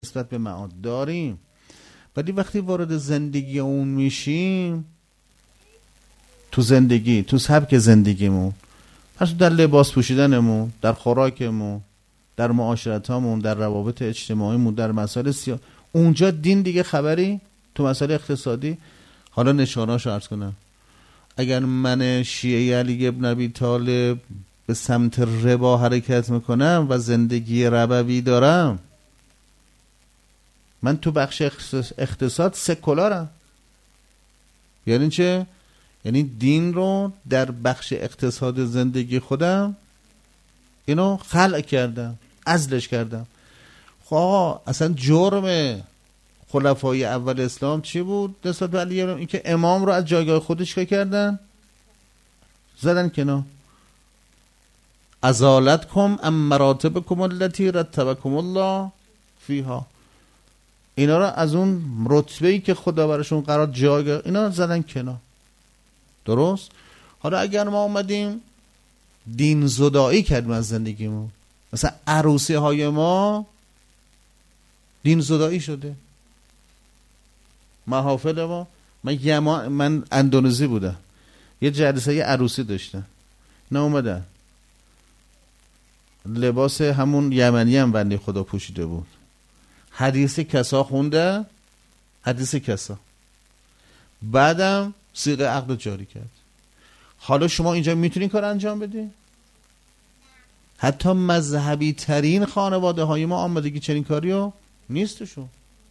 نسبت به معاد داریم، ولی وقتی وارد زندگی اون میشیم، تو زندگی، تو سبک زندگیمون، پس در لباس پوشیدنمون، در خوراکمون، در معاشرتامون، در روابط اجتماعیمون، در مسائل اونجا دین دیگه خبری. تو مسائل اقتصادی، حالا نشانه‌اشو عرض کنم. اگر من شیعه علی ابن ابی طالب به سمت ربا حرکت میکنم و زندگی ربوی دارم، من تو بخش اقتصاد سکولارم. یعنی چه؟ یعنی دین رو در بخش اقتصاد زندگی خودم اینو خلع کردم، عزلش کردم. خب اصلا جرم خلفای اول اسلام چی بود نسبت به علی؟ این که امام رو از جایگاه خودش که کردن، زدن کنار. ازالتکم ام مراتبکم التي رتبکم الله فیها. اینا رو از اون رتبه‌ای که خدا براشون قرار جایگاه، اینا زدن کنار. درست؟ حالا اگر ما اومدیم دین زدایی کردیم از زندگیمون، مثلا عروسی های ما دین زدایی شده، محافل ما. من اندونزی بودم، یه جلسه عروسی داشتن، نه اومدن لباس همون یمنی هم بنده خدا پوشیده بود، حدیث کسا خونده، حدیث کسا، بعدم صیغه عقد جاری کرد. حالا شما اینجا میتونین کار انجام بدی؟ حتی مذهبی ترین خانواده های ما آمادگی چنین کاریو نیستشون.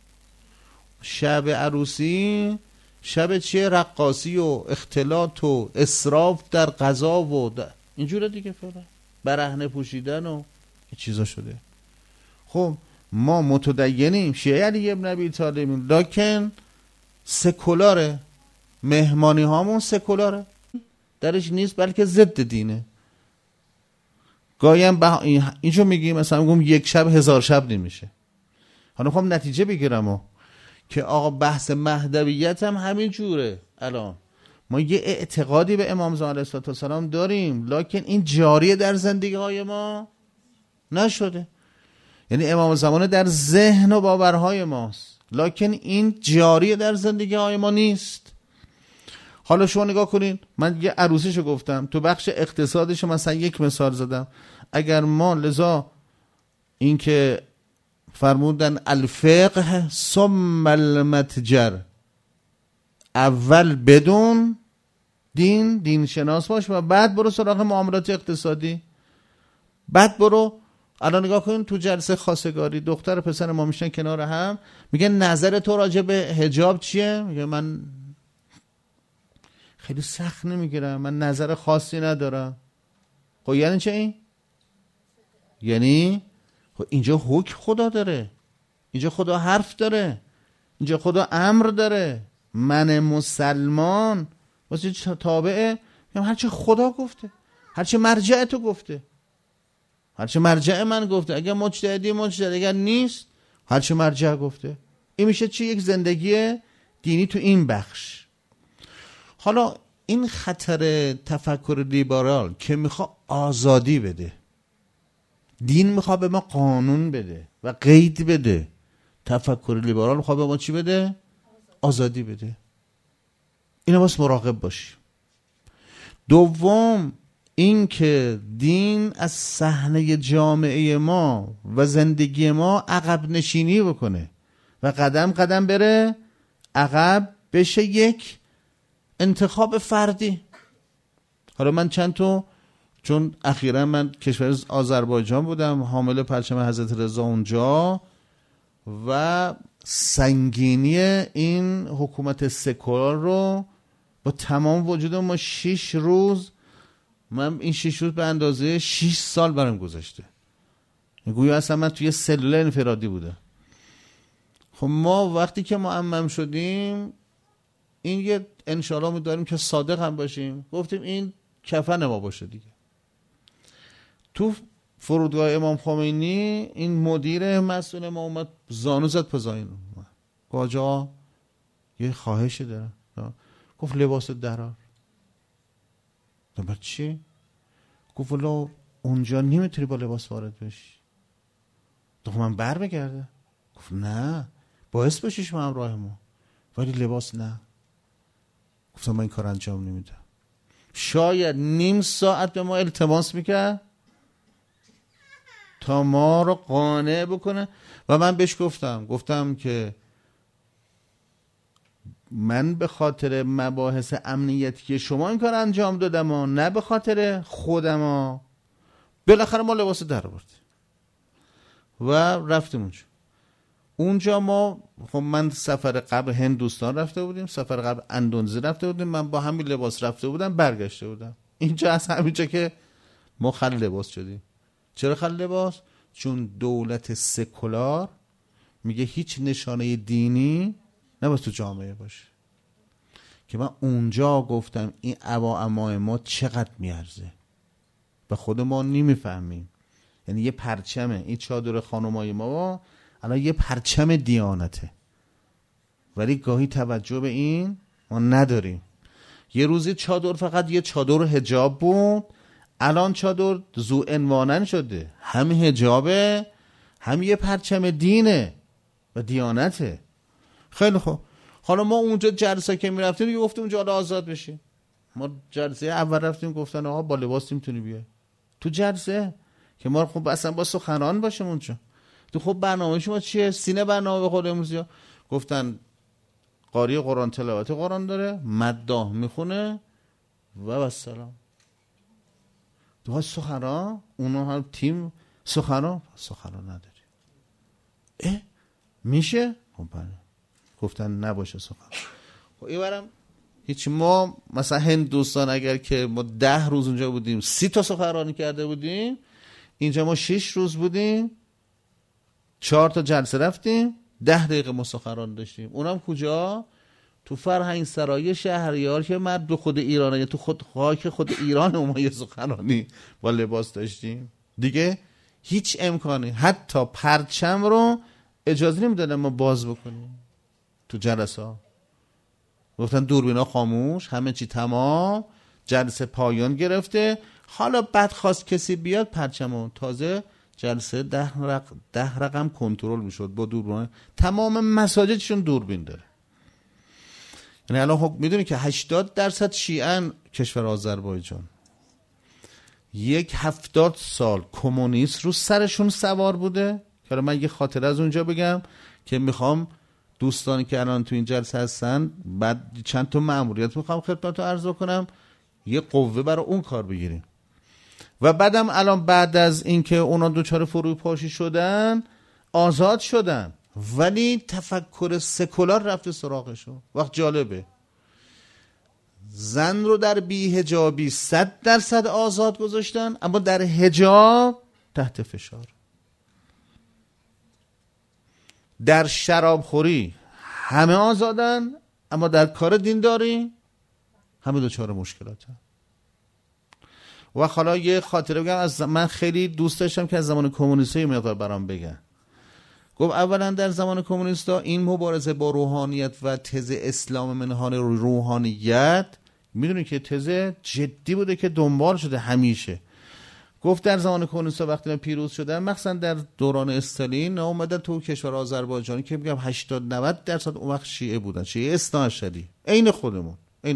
شب عروسی شب چیه؟ رقاصی و اختلاط و اسراف در غذا و اینجوره دیگه، فعلا برهنه پوشیدن و چیزا شده. خب ما متدینیم، شیعه علی ابن ابی طالب، لکن سکولاره، مهمانی هامون سکولاره، درش نیست، بلکه ضد دینه. گاهی اینجا میگیم مثلا میگم یک شب 1000 شب نمیشه. حالا خب نتیجه بگیرم که آقا بحث مهدویت هم همین جوره. الان ما یه اعتقادی به امام زمان علیه السلام داریم، لکن این جاری در زندگی های ما نشده. یعنی امام زمان در ذهن و باورهای ماست، لکن این جاری در زندگی های ما نیست. حالا شما نگاه کنین، من یه عروسیشو گفتم، تو بخش اقتصادش مثلا یک مثال زدم. اگر ما لذا این که فرمودن الفقه ثم المتجر، اول بدون دین شناس باش و بعد برو سراغ معاملات اقتصادی. بعد برو. الان نگاه کنین تو جلسه خواستگاری دختر و پسر ما میشن کنار هم، میگه نظر تو راجع به حجاب چیه؟ میگه من خیلی سخت نمیگیرم، من نظر خاصی ندارم. خب یعنی چه این؟ یعنی خب اینجا حکم خدا داره، اینجا خدا حرف داره، اینجا خدا امر داره. من مسلمان واسه تابعه، هرچه خدا گفته، هرچه مرجع تو گفته، هرچه مرجع من گفته. اگر مجتهدی مجتهد، اگر نیست هرچه مرجع گفته. این میشه چی؟ یک زندگی دینی تو این بخش. حالا این خطر تفکر لیبرال که میخواد آزادی بده، دین میخواد به ما قانون بده و قید بده، تفکر لیبرال میخواد به ما چی بده؟ آزادی بده. اینو باید مراقب باشیم. دوم، این که دین از صحنه جامعه ما و زندگی ما عقب نشینی بکنه و قدم قدم بره عقب، بشه یک انتخاب فردی. حالا من چون اخیرا من کشور آذربایجان بودم، حامل پرچم حضرت رضا اونجا، و سنگینی این حکومت سکولار رو با تمام وجود ما 6 روز، من این 6 روز به اندازه 6 سال برام گذشته. گویا اصلا من توی سلول انفرادی بودم. خب ما وقتی که معمم شدیم، این یه انشالله می داریم که صادق هم باشیم، گفتیم این کفن ما باشه دیگه. تو فرودگاه امام خمینی این مدیر مسئول ما اومد زانو زد پزاین، آقا یه خواهشی دارم. گفت لباس درار. بعد چی؟ گفت والا اونجا نمیتونی با لباس وارد بشی. من بر بگرده. گفت نه، باعث بشیش ما همراه ما، ولی لباس نه. گفتم من این کار انجام نمیدم. شاید نیم ساعت به ما التماس میکرد تا ما رو قانع بکنه و من بهش گفتم که من به خاطر مباحث امنیتی که شما این کار انجام دادم و نه به خاطر خودم ها. بالاخره ما لباس در آوردیم و رفتیم اونجا ما خب من سفر قبل هندوستان رفته بودیم، سفر قبل اندونزی رفته بودیم، من با همین لباس رفته بودم برگشته بودم. اینجا از همینجا که ما خل لباس شدیم. چرا خل لباس؟ چون دولت سکولار میگه هیچ نشانه دینی نباید تو جامعه باشه. که من اونجا گفتم این عبا عمای ما چقدر میارزه و خود ما نمیفهمیم. یعنی یه پرچمه، این چادر خانمای ما الان یه پرچم دیانته، ولی گاهی توجه به این ما نداریم. یه روزی چادر فقط یه چادر حجاب بود، الان چادر ذو عنوانن شده، هم حجابه هم یه پرچم دینه و دیانته. خیلی خوب، حالا ما اونجا جلسه که میرفتیم گفتیم اونجا حالا آزاد بشیم. ما جلسه اول رفتیم گفتن آقا با لباس میتونی بیای تو جلسه که ما خب اصلا با سخنران باشیم اونجا. تو خب برنامه شما چیه؟ سینه برنامه به خود امروزی گفتن قاری قرآن، تلاوت قرآن داره، مداح میخونه و السلام. تو ها سخنران، اونا هم تیم سخنران نداری. میشه؟ خب بله. گفتن نباشه سخنران. خب اینورم هیچ، ما مثلا هندوستان اگر که ما 10 روز اونجا بودیم 30 تا سخنرانی کرده بودیم، اینجا ما 6 روز بودیم 4 تا جلسه رفتیم 10 دقیقه ما سخنرانی داشتیم. اونم کجا؟ تو فرهنگ سرای شهریار که مرد خود ایرانه، تو خود خاک خود ایران ما یه سخنرانی با لباس داشتیم. دیگه هیچ امکانی، حتی پرچم رو اجازه نمیدادن ما باز بکنیم تو جلسه ها. گفتن دوربینا خاموش، همه چی تمام، جلسه پایان گرفته. حالا بعد خواست کسی بیاد پرچمون، تازه جلسه 10 رقم کنترل میشد با دوربین. تمام مساجدشون دوربین داره. یعنی الان خب میدونی که 80% شیعه کشور آذربایجان، 70 سال کمونیست رو سرشون سوار بوده. که من یه خاطره از اونجا بگم که میخوام دوستانی که الان تو این جلسه هستن، بعد چند تا مأموریت میخوام خدمتتون عرض کنم، یه قوه برای اون کار بگیریم. و بعدم الان بعد از اینکه اونا دوچار فروپاشی شدن آزاد شدن، ولی تفکر سکولار رفته سراغشون. وقت جالبه، زن رو در بی‌حجابی 100% آزاد گذاشتن، اما در حجاب تحت فشار. در شرابخوری همه آزادن، اما در کار دینداری همه دچار مشکلاتن. و حالا یه خاطره بگم، از من خیلی دوست داشتم که از زمان کمونیستا یه مقدار برام بگن. گفت اولا در زمان کمونیستا این مبارزه با روحانیت و تز اسلام منهان روحانیت، میدونی که تز جدی بوده که دنبال شده همیشه. گفت در زمان کمونیستا وقتی پیروز شدن، مخصوصا در دوران استالین، اومدن تو کشور آذربایجانی که میگم 80-90% اون وقت شیعه بودن، شیعه اثنا عشری، عین خودمون.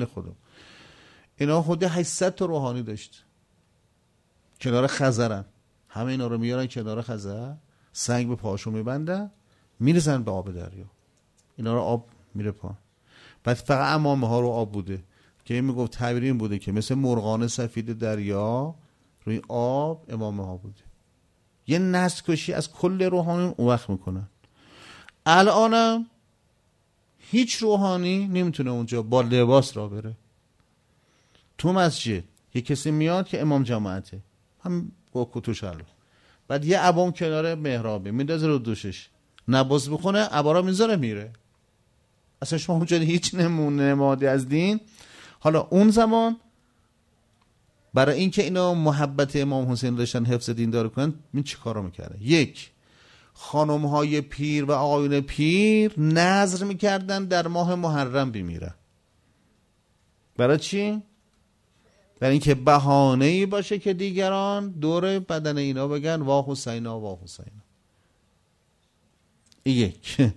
اینا خود 800 تا روحانی داشت کنار خزرن. همه اینا رو میارن کنار خزر، سنگ به پاشون میبندن، میرزن به آب دریا، اینا رو آب میره پا. بعد فقط امامه ها رو آب بوده که این میگفت تعبیر این بوده که مثل مرغان سفید دریا روی آب امامه ها بوده. یه نسل کشی از کل روحانی اون وقت میکنن. الانم هیچ روحانی نمیتونه اونجا با لباس را بره تو مسجد. یه کسی میاد که امام جماعته، هم با کتو شلوار، بعد یه عبام کنار محرابه میندازه رو دوشش، نماز بخونه، عبا را میذاره میره. اصلا شما اونجا هیچ نمادی از دین. حالا اون زمان برای اینکه اینا محبت امام حسین داشتن، حفظ دین دار کنن، این چی کارا میکرده؟ یک، خانم های پیر و آقایون پیر نذر میکردن در ماه محرم بمیرن. برای چی؟ برای اینکه بهانه‌ای باشه که دیگران دور بدن اینا بگن وا حسینا وا حسینا. یک